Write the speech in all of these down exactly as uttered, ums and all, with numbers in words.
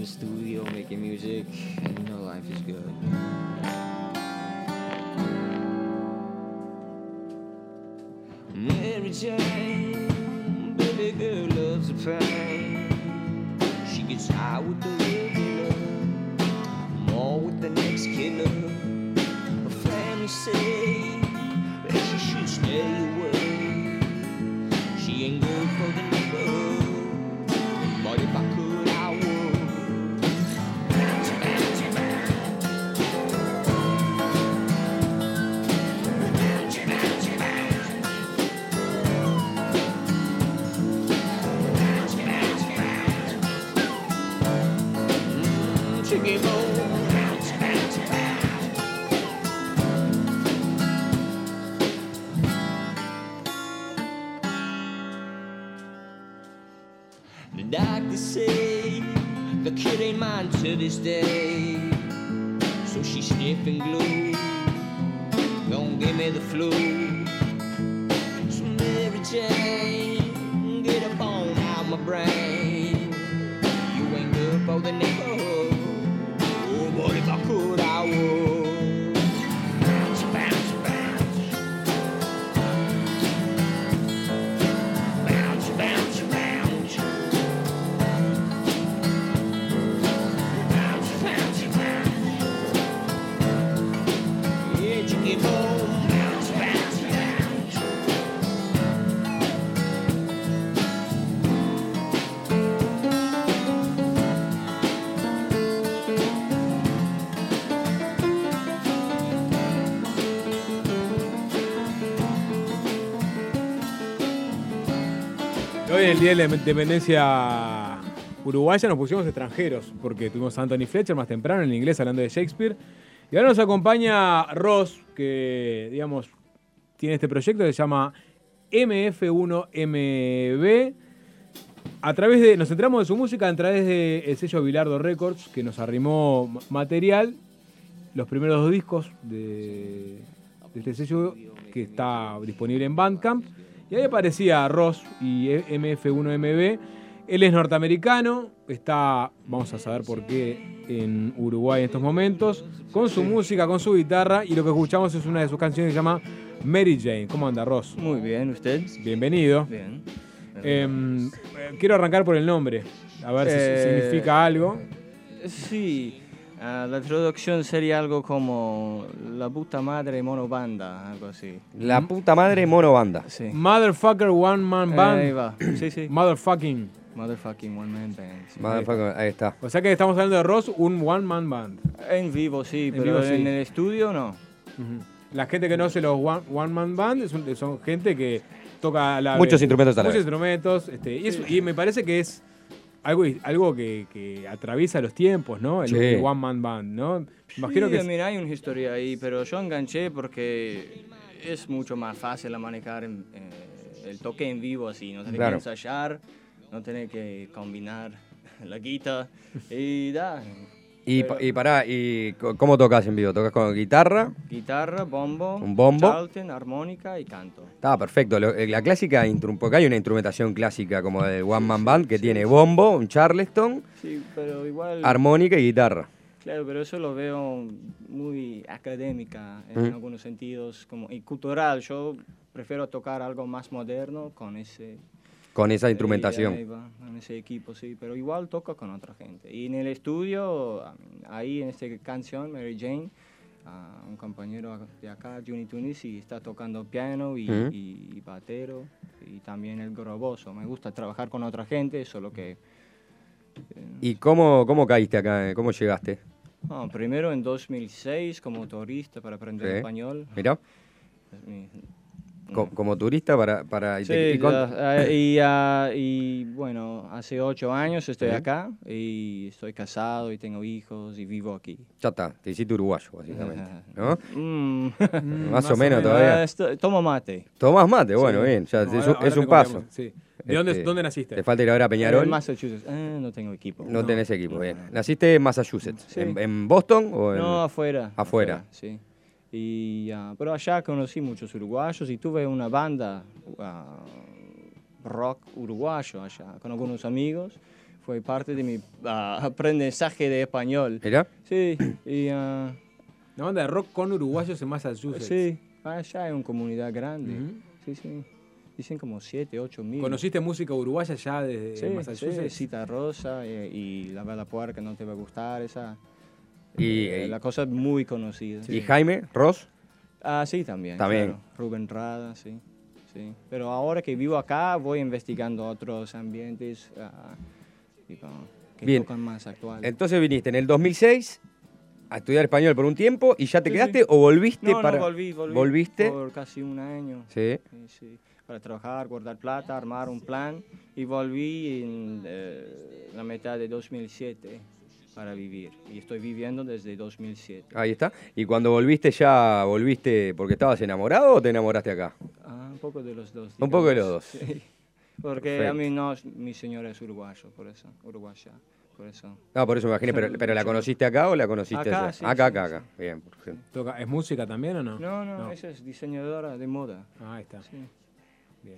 the studio making music, and you know life is good. Mary Jane, baby girl loves the pain. She gets high with the regular, more with the next killer. Her family say that she should stay away. She ain't good for the neighborhood, but if I could, I would. Bounce, bounce, bounce. Bounce, bounce, bounce. Bounce, bounce, bounce. Mm, chicken bone. Bounce, bounce, bounce. The doctors say the kid ain't mine to this day. So she's stiff and glued. Don't give me the flu. So Mary Jane, get up on out my brain. You ain't good for the neighborhood. Oh, but if I could, I would. Bounce, bounce, bounce. Bounce, bounce, bounce. Bounce, bounce, bounce. Yeah, chicken bone. Bounce, bounce, bounce. Hoy en el Día de la Independencia Uruguaya nos pusimos extranjeros, porque tuvimos a Anthony Fletcher más temprano en inglés hablando de Shakespeare. Y ahora nos acompaña Ross, que digamos tiene este proyecto que se llama M F uno M B. A través de, nos centramos en su música a través del sello Bilardo Records, que nos arrimó ma- material, los primeros dos discos de, de este sello, que está disponible en Bandcamp. Y ahí aparecía Ross y M F uno M B. Él es norteamericano, está, vamos a saber por qué, en Uruguay en estos momentos, con su música, con su guitarra, y lo que escuchamos es una de sus canciones que se llama Mary Jane. ¿Cómo anda, Ross? Muy bien, ¿usted? Bienvenido. Bien. Eh, quiero arrancar por el nombre, a ver si Eh, significa algo. Sí, ah, la traducción sería algo como la puta madre monobanda, algo así. La puta madre monobanda. Sí. Motherfucker One Man Band. Ahí va, sí, sí. Motherfucking. Motherfucking One Man Band. Sí. Motherfucker, ahí está. O sea que estamos hablando de Ross, un One Man Band. En vivo sí, En pero vivo, sí. en el estudio no. Ujú. La gente que no hace los One, one Man Band es un- son gente que toca la Muchos vez. instrumentos a la Muchos vez. instrumentos. Este, y, es- y me parece que es algo, algo que, que atraviesa los tiempos, ¿no? El, Sí. el One Man Band, ¿no? Imagino Sí, que es- mira, hay una historia ahí, pero yo enganché porque es mucho más fácil a manejar en- eh, el toque en vivo así, no tener Claro. que ensayar, no tener que combinar la guitarra y da. Y, Pero- pa- y pará, ¿y co- cómo tocas en vivo? ¿Tocas con guitarra? Guitarra, bombo, Un bombo. charlton, armónica y canto. Está perfecto. Lo- eh, la clásica, intru- porque hay una instrumentación clásica como del One Man Band que tiene bombo, un charleston, Sí, pero igual, armónica y guitarra. claro, pero eso lo veo muy académica en Ujú. algunos sentidos como, y cultural. Yo prefiero tocar algo más moderno con ese... Con esa Ahí instrumentación. va, en ese equipo, sí, pero igual toca con otra gente. Y en el estudio, ahí en esta canción, Mary Jane, uh, un compañero de acá, Juni Tunisi, está tocando piano y, Ujú. y, y batero, y también el groboso. Me gusta trabajar con otra gente, solo que... ¿Y cómo, cómo caíste acá? ¿Cómo llegaste? no, primero en dos mil seis como turista para aprender Sí. español. Mirá, Es mi- co- como turista para... para y Sí, te- y cuán- ya, eh, y, ah, y bueno, hace ocho años estoy Sí. acá y estoy casado y tengo hijos y vivo aquí. ya está, te hiciste uruguayo, básicamente. ¿No? Mm. Mm, Más o menos Ah, todavía. esto- tomo mate. Tomás mate, bueno, Sí. bien, ya, No, es, ahora- un- ahora es te un paso. contamos, sí. ¿De dónde, Este, dónde naciste? Te falta ir ahora a Peñarol. En Massachusetts. Ah, no tengo equipo. No, No. tenés equipo, bien. ¿Naciste en Massachusetts? Sí. ¿En, en Boston o en...? No, afuera. Afuera. Sí. Y, ah, pero allá conocí muchos uruguayos y tuve una banda ah, rock uruguayo allá con algunos amigos. fue parte de mi uh, aprendizaje de español. ¿Mirá? Sí, y... Uh, Una banda de rock con uruguayos en Massachusetts. sí, allá hay una comunidad grande. Ujú. Sí, sí. Dicen como siete, ocho mil. ¿Conociste música uruguaya ya desde Sí, Massachusetts? sí, Cita Rosa y, y La Bella Puerca, no te va a gustar esa. Y, eh, y- la cosa muy conocida. ¿Y Jaime Ross? Ah, sí, también. También. claro. Rubén Rada, sí, sí. Pero ahora que vivo acá, voy investigando otros ambientes ah, tipo, que Bien. tocan más actuales. Entonces viniste en el dos mil seis a estudiar español por un tiempo y ya te Sí, quedaste sí. o volviste no, para... no, volví, volví. ¿Volviste? Por casi un año. Sí. Sí, sí, para trabajar, guardar plata, armar un plan y volví en eh, la mitad de dos mil siete para vivir y estoy viviendo desde dos mil siete. Ahí está. ¿Y cuando volviste ya volviste porque estabas enamorado o te enamoraste acá? Ah, un poco de los dos. Un poco de los digamos. dos. Sí. Porque Perfecto. a mí no, mi señora es uruguayo, por eso, uruguaya, por eso. No, por eso me imaginé, pero, pero ¿la conociste acá o la conociste Acá, allá? sí, acá, sí, acá, sí. acá. Bien, perfecto. Toca- ¿Es música también o no? No, no, esa es diseñadora de moda. Ah, ahí está. Sí. Bien.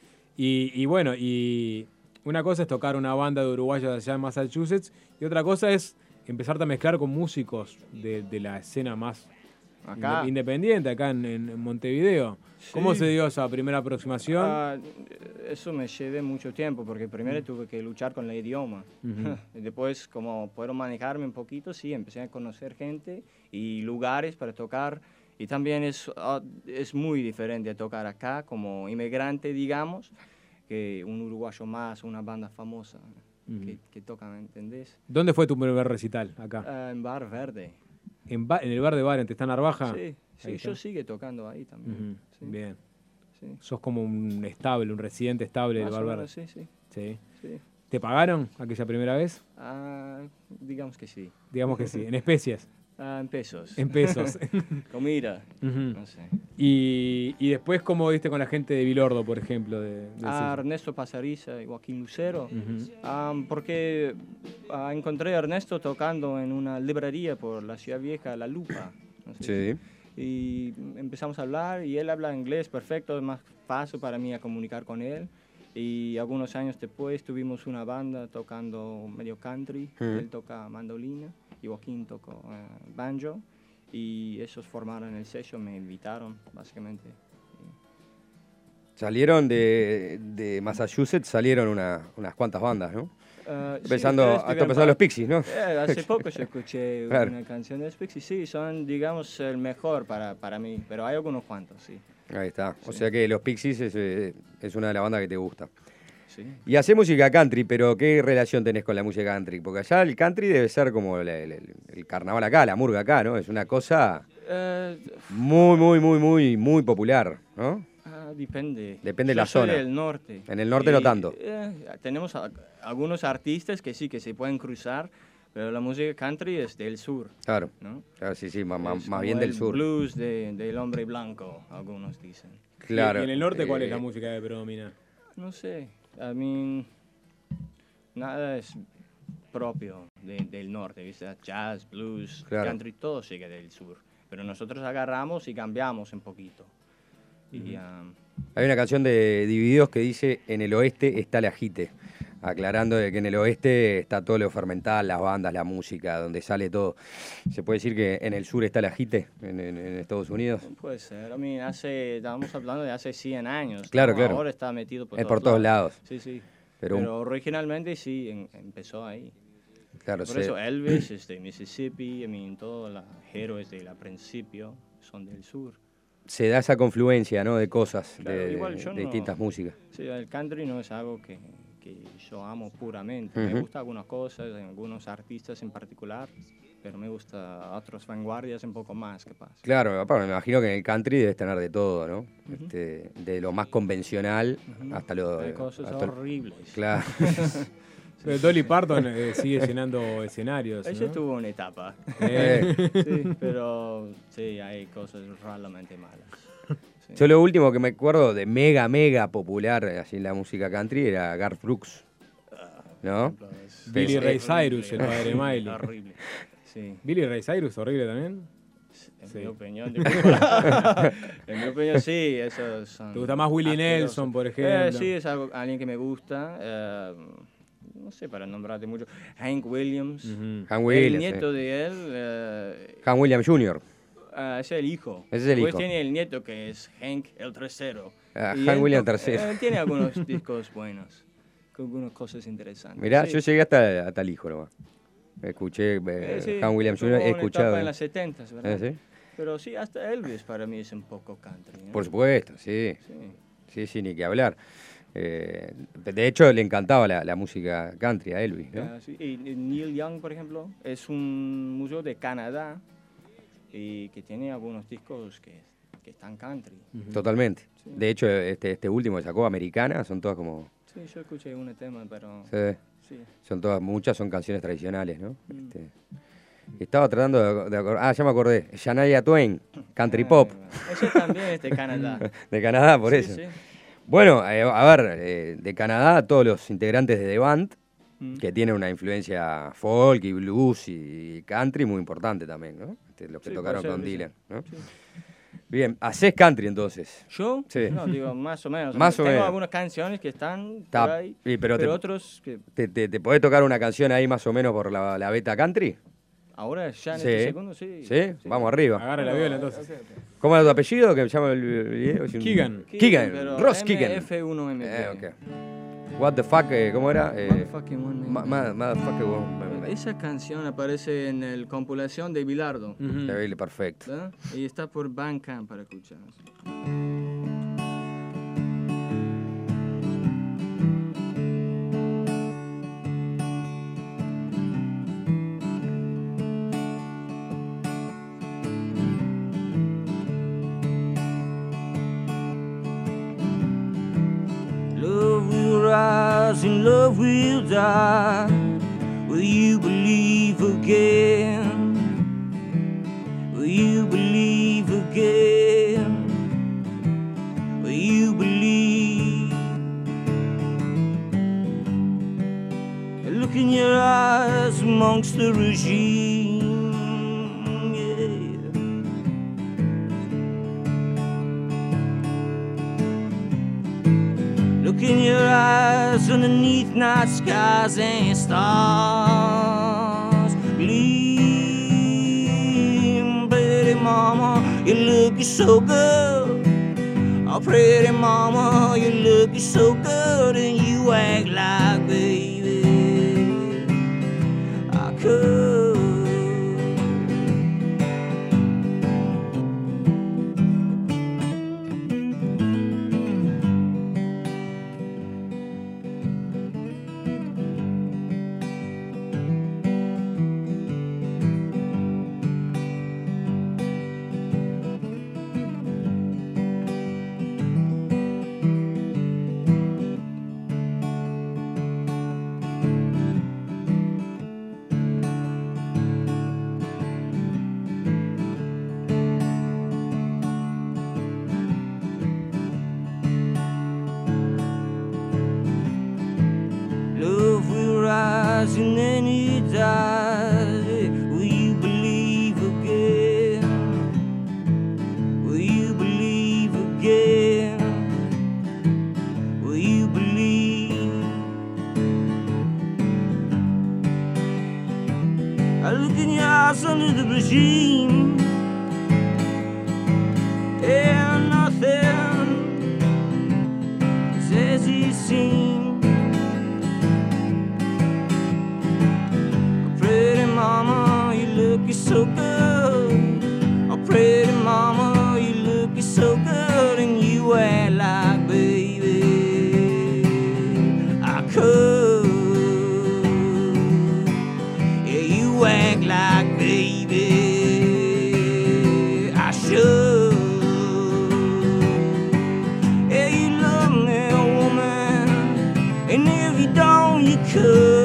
Y, y bueno, y una cosa es tocar una banda de uruguayos allá en Massachusetts y otra cosa es empezarte a mezclar con músicos de, de la escena más Acá. inde- independiente, acá en, en Montevideo. ¿Cómo Sí. se dio esa primera aproximación? Ah, eso me llevé mucho tiempo porque primero tuve que luchar con el idioma. Ujú. Y después, como puedo manejarme un poquito, sí, empecé a conocer gente y lugares para tocar. Y también es, ah, es muy diferente tocar acá como inmigrante, digamos, que un uruguayo más, una banda famosa que, que toca, ¿me entendés? ¿Dónde fue tu primer recital? Acá. Ah, en Bar Verde. ¿En, ba- en el bar de Bar, en Tristán Narvaja? Sí, Ahí sí, está. yo sigue tocando ahí también. Ujú, sí, Bien. sí. Sos como un estable, un residente estable del Más bar o Verde. menos, sí, sí, Sí. sí. ¿Te pagaron aquella primera vez? Ah, digamos que sí. Digamos que sí, en especias, Ah, en pesos. en pesos. Comida. Ujú. No sé. y, y después, ¿cómo viste con la gente de Bilordo, por ejemplo? De, del A sello? Ernesto Pasariza y Joaquín Lucero. Ujú. Ah, porque ah, encontré a Ernesto tocando en una librería por la Ciudad Vieja, La Lupa. no sé Sí. si- Y empezamos a hablar y él habla inglés perfecto, es más fácil para mí a comunicar con él. Y algunos años después tuvimos una banda tocando medio country. Ujú. Él toca mandolina y Joaquín tocó eh, banjo. Y ellos formaron el sello, me invitaron básicamente. Salieron de, de Massachusetts, salieron una- unas cuantas bandas, ¿no? Ah, sí, Pensando, ustedes hasta estuvieron pensando en para- los Pixies, ¿no? Eh, hace poco yo escuché Claro. una canción de los Pixies, sí, son, digamos, el mejor para, para mí, pero hay algunos cuantos, sí. Ahí está. O sea que los Pixies es, eh, es una de las bandas que te gusta. sí. Y hace música country, pero ¿qué relación tenés con la música country? Porque allá el country debe ser como el, el- el- el carnaval acá, la murga acá, ¿no? Es una cosa Eh, muy, muy, muy, muy, muy popular, ¿no? ah, depende. Depende de Yo la soy zona. del norte. En el norte no y, tanto. eh, tenemos a- algunos artistas que sí, que se pueden cruzar, pero la música country es del sur, Claro, ¿no? claro, sí, sí, más, más- Es más como bien del el sur. blues de- del hombre blanco, algunos dicen. Claro. ¿Y en el norte cuál es la eh, música que predomina? No sé, I mean, nada es propio de- del norte, ¿viste? Jazz, blues, Claro. country, todo sigue del sur. Pero nosotros agarramos y cambiamos un poquito. Y, um, Hay una canción de Divididos que dice, en el oeste está el ajite, aclarando de que en el oeste está todo lo fermental, las bandas, la música, donde sale todo. ¿Se puede decir que en el sur está el ajite, en, en- en Estados Unidos? puede ser, I mean, hace, estábamos hablando de hace cien años. Claro, ¿no? claro. Ahora está metido por Es todos por todos lados. Sí, sí. Pero Pero, un- originalmente sí, en- empezó ahí. Claro, Por se- eso Elvis es de Mississippi, I mean, todos los héroes del principio son del sur. se da esa confluencia, ¿no? De cosas, Claro, de, igual de yo no- distintas músicas. Sí, el country no es algo que, que yo amo puramente. Ujú. Me gusta algunas cosas, algunos artistas en particular, pero me gusta otras vanguardias un poco más, ¿qué pasa? Claro, aparte, me imagino que en el country debes tener de todo, ¿no? Este, de lo más convencional hasta lo... Hay cosas hasta- horribles. Claro. Pero Dolly Parton eh, sigue llenando escenarios. Ella ¿no? tuvo una etapa. Eh, Sí, pero sí, hay cosas realmente malas. Sí. Yo lo último que me acuerdo de mega, mega popular eh, así en la música country era Garth Brooks, ¿no? Es- Billy es Ray horrible. Cyrus, el padre de Miley. Horrible. Sí. Billy Ray Cyrus, horrible también. En Sí. mi opinión, de- en mi opinión sí, esos son ¿Te gusta más Willie asquerosos. Nelson, por Eh, ejemplo? sí, es algo, alguien que me gusta. eh, no sé, para nombrarte mucho, Hank Williams, Ujú. Hank Williams. el nieto sí. de él, eh, Hank Williams junior ah, ese es el hijo. Ese es el Después hijo. tiene el nieto que es Hank el tercero. Ah, Y Hank él Williams to- tercero. eh, tiene algunos discos buenos, con algunas cosas interesantes. Mirá, Sí. yo llegué hasta, hasta el hijo nomás. Escuché eh, Eh, sí, Hank Williams tuvo junior, he una escuchado. etapa eh. en las setentas, ¿verdad? Eh, ¿sí? Pero sí, hasta Elvis para mí es un poco country. ¿no? Por supuesto, sí. Sí. Sí, sí, ni que hablar. Eh, de hecho, le encantaba la, la música country a Elvis, ¿no? Ah, sí. Y, y Neil Young, por ejemplo, es un músico de Canadá y que tiene algunos discos que, que están country. Totalmente. Sí. De hecho, este, este último que sacó, Americana, son todas como... Sí, yo escuché un tema, pero sí, sí. son todas, muchas son canciones tradicionales, ¿no? Mm. Este, estaba tratando de, de acordar... Ah, ya me acordé. Shania Twain, country Ah, pop, bueno. Ese también es de Canadá. de Canadá, por Sí, eso. sí. Bueno, eh, a ver, eh, de Canadá, todos los integrantes de The Band, Mm. que tienen una influencia folk y blues y country muy importante también, ¿no? Este, los que Sí, tocaron puede con ser, sí. Dylan, ¿no? Sí. Bien, hacés country entonces. ¿Yo? Sí. No, digo, más o menos. Más o Tengo menos. algunas canciones que están Está- por ahí, sí, pero pero, te- otros que ¿Te, te, te podés tocar una canción ahí más o menos por la, la beta country? ahora ya en Sí. este segundo sí. ¿Sí? Vamos arriba. Agarra la viola entonces. Ok, ok. ¿Cómo es tu apellido? Que me llama el video. Es un- Keegan. Keegan. pero Ross M Keegan. F uno M P. Eh, ok. What the fuck, eh, ¿cómo era? Eh, Motherfucking one ma- M P. ma- Motherfucker. wo- Esa canción aparece en el compilación de Bilardo, Ujú. Terrible, perfecto. ¿verdad? Y está por Bandcamp para escuchar. Love will rise and love will die. Will you believe again? Will you believe again? Will you believe? Look in your eyes amongst the regime. Yeah. Look in your eyes underneath night skies and stars gleam. Pretty mama, you look so good. Oh, pretty mama, you look so good, and you act like baby I could. Love will rise and then it dies. Will you believe again? Will you believe again? Will you believe? I look in your eyes under the regime. And nothing is as it seems. Pretty mama, you look so good. Oh, pretty mama, you look so good, and you act like baby I could. Yeah, you act like baby I should. Yeah, you love me, woman, and if you don't, you could.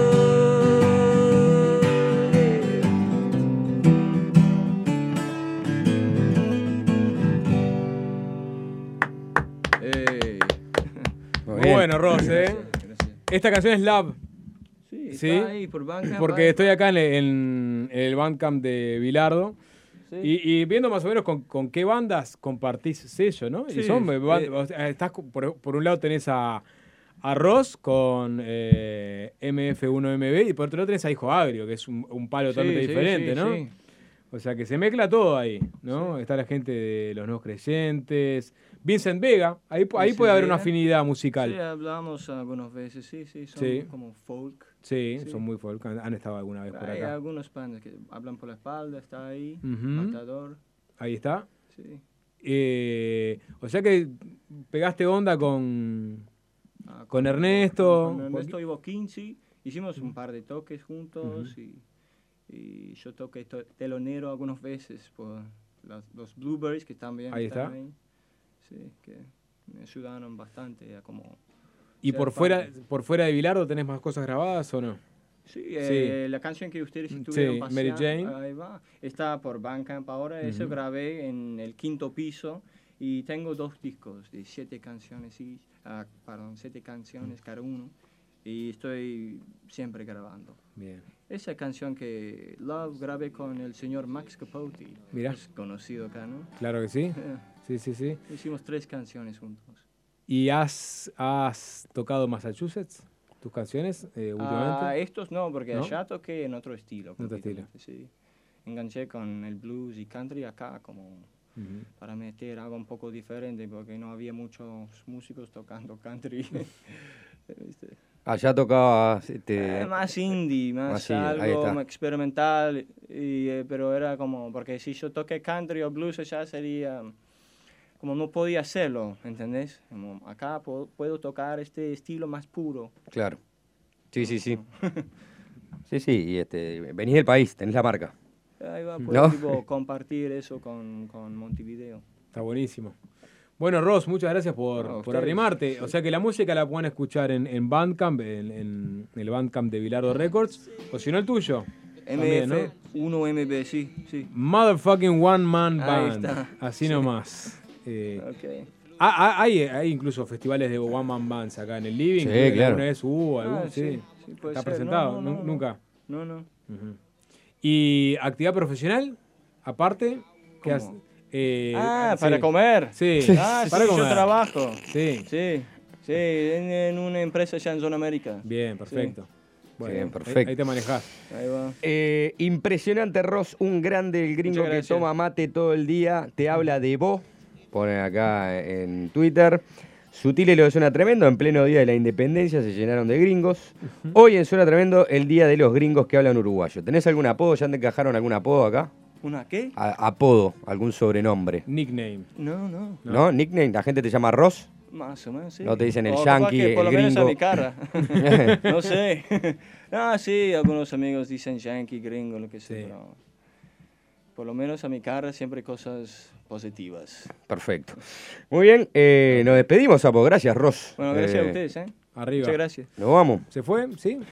Ey. Muy Muy bien. bueno, Ross, ¿eh? Gracias. Esta canción es Love. Sí, Sí, está ahí por Bandcamp, porque ahí. estoy acá en, en el Bandcamp de Bilardo. Sí. Y, y viendo más o menos con, con qué bandas compartís sello, ¿no? Sí, y son eh, ban- eh, o sea, estás co- por, por un lado tenés a, a Ross con eh, M F uno M B y por otro lado tenés a Hijo Agrio, que es un, un palo Sí, totalmente sí, diferente, sí, ¿no? sí. O sea que se mezcla todo ahí, ¿no? Está la gente de los nuevos creyentes. Vincent Vega, ahí, ahí Vincent puede haber una Vega. afinidad Sí, musical. hablamos algunas veces, sí, sí, son Sí. como folk. Sí, Sí. son muy folk, han, han estado alguna vez por Hay acá. algunos bandas que hablan por la espalda, está ahí, Ujú. Matador, Ahí está. sí. Eh, o sea que pegaste onda con, Ah, con Ernesto. Con, con Ernesto y Boquinci, hicimos un par de toques juntos y, y yo toqué to- telonero algunas veces por los, los Blueberries que también Ahí están está. ahí. Sí, que me ayudaron bastante a como... ¿Y ser por fuera, parte. por fuera de Bilardo tenés más cosas grabadas o no? Sí, eh, la canción que ustedes Sí, estuvieron Mary paseando, Jane. ahí va, está por Bandcamp ahora, eso Ujú. grabé en el quinto piso y tengo dos discos de siete canciones, y, ah, perdón, siete canciones cada uno y estoy siempre grabando. Bien. Esa canción que Love grabé con el señor Max Capote, Mirá. es conocido acá, ¿no? Claro que sí. Eh, Sí, sí, sí. Hicimos tres canciones juntos. ¿Y has, has tocado Massachusetts? ¿Tus canciones eh, últimamente? Ah, estos no, porque ¿No? allá toqué en otro estilo. En otro estilo. completamente, Sí. Enganché con el blues y country acá como Ujú. para meter algo un poco diferente porque no había muchos músicos tocando country. ¿Viste? Allá tocaba este, Eh, más indie, más, más indie, ahí algo está. más experimental, y, eh, pero era como, porque si yo toqué country o blues allá sería, como no podía hacerlo, ¿entendés? Como acá puedo, puedo tocar este estilo más puro. claro. Sí, sí, sí. Sí, sí, y este, venís del país, tenés la marca. Ahí va, ¿No? puedo tipo, compartir eso con, con Montevideo. Está buenísimo. Bueno, Ross, muchas gracias por, No, por ustedes, arrimarte. sí. O sea que la música la pueden escuchar en, en Bandcamp, en, en el Bandcamp de Bilardo Records, o si no el tuyo. También, ¿no? M F uno M B, sí, sí. Motherfucking One Man Ahí Band. está. Así Sí. nomás. Eh, Ok. ah, ah, hay, hay incluso festivales de One Man Bands acá en el Living. Sí, Creo que claro. alguna vez hubo algún, Ah, sí. sí, sí, puede ¿Está ser. presentado? No, no, Nu- no, Nunca. No, no. Ujú. ¿Y actividad profesional? Aparte, ¿qué ¿Cómo? has- eh, Ah, sí. para comer. Sí, Ah, para sí, comer. yo trabajo. Sí, Sí, sí, en, en una empresa allá en Zona América. bien, perfecto. Bueno, Bien, ahí- perfecto. Ahí te manejás. Ahí va. Eh, impresionante, Ross, un grande, el gringo Muchas que gracias. toma mate todo el día, te habla de vos, pone acá en Twitter. Sutiles lo suena tremendo, en pleno día de la independencia se llenaron de gringos. Hoy en Suena Tremendo, el día de los gringos que hablan uruguayo. ¿Tenés algún apodo? ¿Ya te encajaron algún apodo acá? ¿Una qué? A- apodo, algún sobrenombre. Nickname. No, no. ¿No? ¿Nickname? ¿La gente te llama Ross? Más o menos, sí. No te dicen el O capaz yankee, que por el lo menos a gringo. mi cara. No sé. Ah, sí, algunos amigos dicen yankee, gringo, lo que sea. Sí. Pero por lo menos a mi cara siempre cosas positivas. Perfecto. Muy bien, eh, nos despedimos, Apo. Gracias, Ross. Bueno, gracias Eh, a ustedes, ¿eh? Arriba. Muchas gracias. Nos vamos. ¿Se fue? ¿Sí?